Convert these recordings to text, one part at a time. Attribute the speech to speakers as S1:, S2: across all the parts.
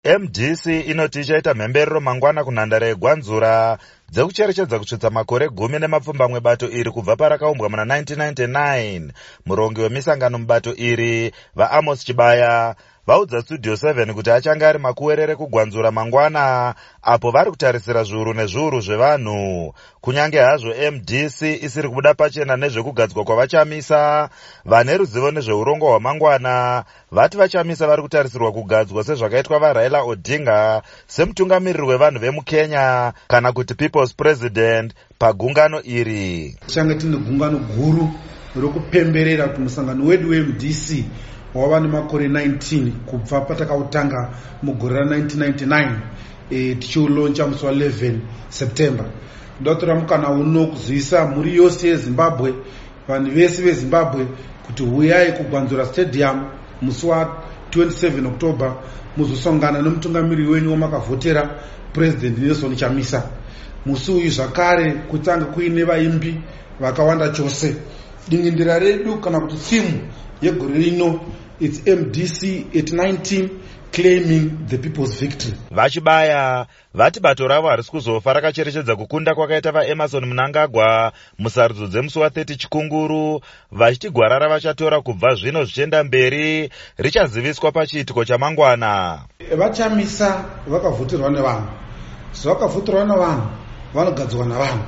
S1: MDC inoti ichaita mhemberero mangwana kunhandare yegwanzura dzekucherechedza kusvitsa makore 10 bato iri kubva parakaumbwa muna 1999. Murongi wemisangano mubato iri vaAmos Chibaya vaudza Studio 7 kuti achange ari makuwerere kugwanzura mangwana apo vari kutarisira zviuru nezviuru zvevanhu. Kunyange hazvo MDC isiri kubuda pachena nezvekugadzwa kwavachamisa, vane ruzivo nezveurongo hwamangwana vati vachamisa vari kutarisirwa kugadzwa sezvakaitwa vaRaila Odinga semutungamiriri wevanhu vemuKenya kana kuti People's President pagungano iri.
S2: Change tine gungano guru rokupemberera kuti musangano wedu weMDC wava nemakore 19 kubva patakautanga mugore ra1999 tichiuloncha musi wa11 September. Ndotora mukana uno kuziisa mhuri yose yeZimbabwe, vanhu vese veZimbabwe kuti huyai kugwanzura stadium musi wa 27 October muzosangana nemutungamiriri wenyu wamakavhotera President Nelson Chamisa. Musi uyu zvakare kutanga kuine vaimbi vakawanda chose. Dingindira redu kana kuti theme yegore rino it's MDC at 19 claiming the people's victory.
S1: Vachibaya vati bato ravo harisi kuzofa rakacherechedza kukunda kwakaita vaEmerson Mnangagwa musarudzo dzemusi wa30 Chikunguru, vachiti gwara ravachatora kubva zvino zvichienda mberi richaziviswa pachiitiko chamangwana.
S2: Vachamisa vakavhoterwa nevanhu, zvakavhoterwa nevanhu vanogadzwa navanhu.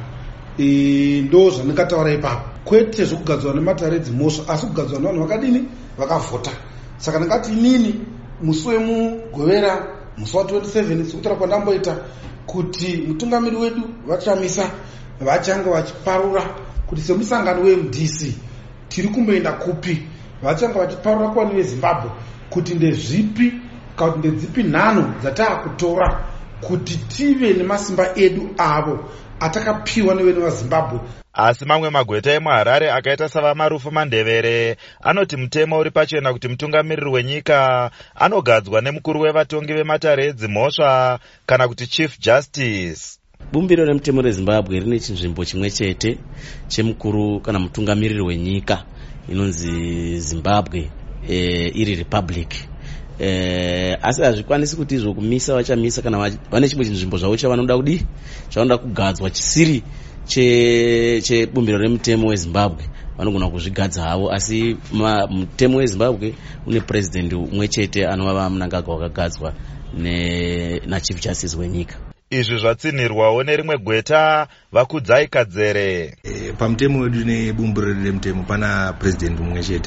S2: Ndo zvandingataura ipapo, kwete zvokugadzwa nematare dzimhosva asi kugadzwa nevanhu vakadini vakavhota. Saka ndingati inini musi wemugovera musi wa27 sekutara kwandamboita kuti mutungamiri wedu vachamisa vachange vachiparura kuti semusangano weMDC tiri kumboenda kupi, vachange vachiparura kuvanhu veZimbabwe kuti ndezvipi kana kuti ndedzipi nhano dzataakutora kuti tive nemasimba edu avo atakapiwa nevenhu vaZimbabwe.
S1: Asi mamwe magweta emuHarare akaita savamarufu Mandevere anoti mutemo uri pachena kuti mutungamiriri wenyika anogadzwa nemukuru wevatongi vematare edzimhosva kana kuti Chief Justice.
S3: Bumbiro remutemo reZimbabwe rine chinzvimbo chimwe chete chemukuru kana mutungamiriri wenyika inonzi Zimbabwe iri Republic. Asi hazvikwanisi kuti izvo kumisa vachamisa kana vane chimwe chinzvimbo zvavo chavanoda kudi chavanoda kugadzwa chisiri chebumbiro remutemo weZimbabwe vanogona kuzvigadza havo. Asi mutemo weZimbabwe une president umwe chete anova Mnangagwa wakagadzwa naChief Justice wenyika.
S1: Izvi zvatsinirwawo nerimwe gweta Vakudzai Kadzere.
S4: Pamutemo wedu nebumbiro remutemo pana president umwe chete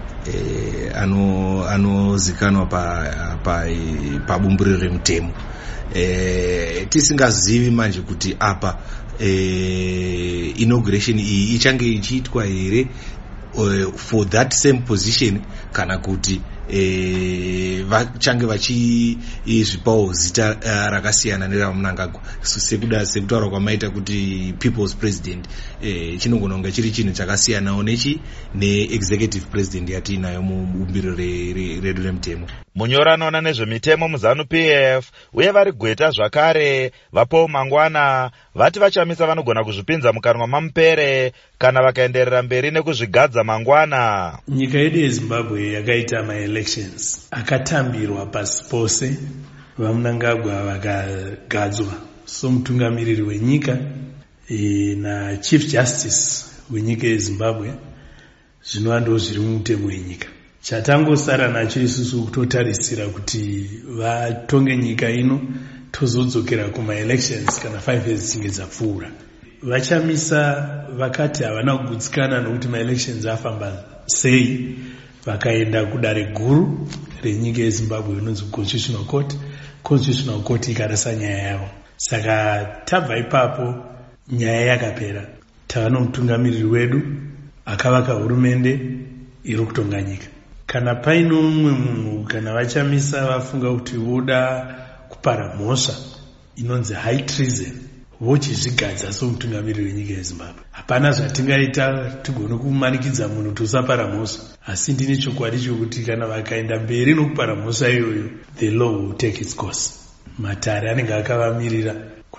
S4: anozikanwa pabumbiro remutemo. Tisingazivi manje kuti apa inauguration iyi ichange ichiitwa here for that same position kana kuti vachange vachizvipawo zita rakasiyana neraMnangagwa sekutaura kwamaita kuti People's President. Chinogona kunge chiri chinhu chakasiyanawo neexecutive president yatiinayo mubumbiro redu remutemo.
S1: Munyori anoona nezvemitemo muZANU-PF uye vari gweta zvakare vaPaul Mangwana vati vachamisa vanogona kuzvipinza mukanwa mamupere kana vakaenderera mberi nekuzvigadza mangwana.
S5: Nyika yedu yeZimbabwe yakaita ma-elections akatambirwa pasi pose, vaMnangagwa vakagadzwa somutungamiriri wenyika naChief Justice wenyika yeZimbabwe. Zvinova ndo zviri mumutemo wenyika. Chatangosara nacho isusu kutotarisira kuti vatonge nyika ino tozodzokera kuma-elections kana 5 years dzinge dzapfuura. Vachamisa vakati havana kugutsikana nokuti ma-elections afamba sei, vakaenda kudare guru renyika yeZimbabwe inonzi Constitutional Court. Constitutional Court ikarasa nyaya yavo. Saka tabva ipapo nyaya yakapera. Tava nomutungamiriri wedu akavaka hurumende iri kutonga nyika. Kana paino umwe munhu kana vachamisa vafunga kuti voda kupara mhosva inonzi high treason vochizvigadza somutungamiriri wenyika yeZimbabwe. Hapana zvatingaita tigone kumanikidza munhu tosapara mhosva, asi ndine chokwadi chokuti kana vakaenda mberi nokupara mhosva iyoyo the law will take its course. Matare anenge akavamirira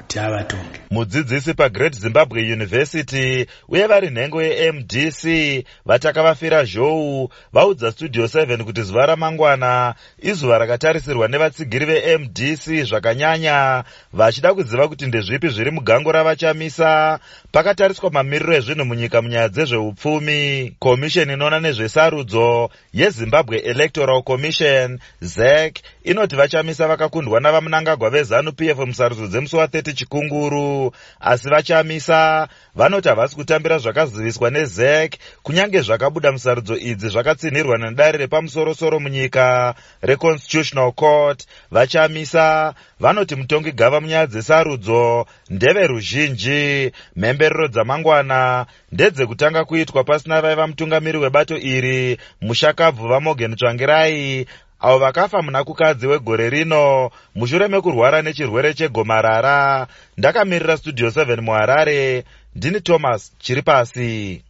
S5: kuti avatonge.
S1: Mudzidzisi paGreat Zimbabwe University uye vari nhengo yeMDC vatakavafira zhou vaudza Studio 7 kuti zuva ramangwana izuva rakatarisirwa nevatsigiri veMDC zvakanyanya, vachida kuziva kuti ndezvipi zviri mugango ravachamisa pakatariswa mamiriro ezvinhu munyika munyaya dzezveupfumi. Komisheni inoona nezvesarudzo yeZimbabwe Electoral Commission ZEC inoti vachamisa vakakundwa navamunangagwa veZANU-PF musarudzo dzemusi wa30 Chikunguru, asi vachamisa vanoti havasi kutambira zvakaziviswa neZEC kunyange zvakabuda musarudzo idzi zvakatsinhirwa nedare repamusoro-soro munyika reConstitutional Court. Vachamisa vanoti mutongi gava munyaya dzesarudzo ndeveruzhinji. Mhemberero dzamangwana ndedzekutanga kuitwa pasina vaiva mutungamiri webato iri Mushakabvu vaMorgan Tsvangirai, avo vakafa muna kukadzi wegore rino mushure mekurwara nechirwere chegomarara. Ndakamirira Studio 7 muHarare, ndini Thomas Chiripasi.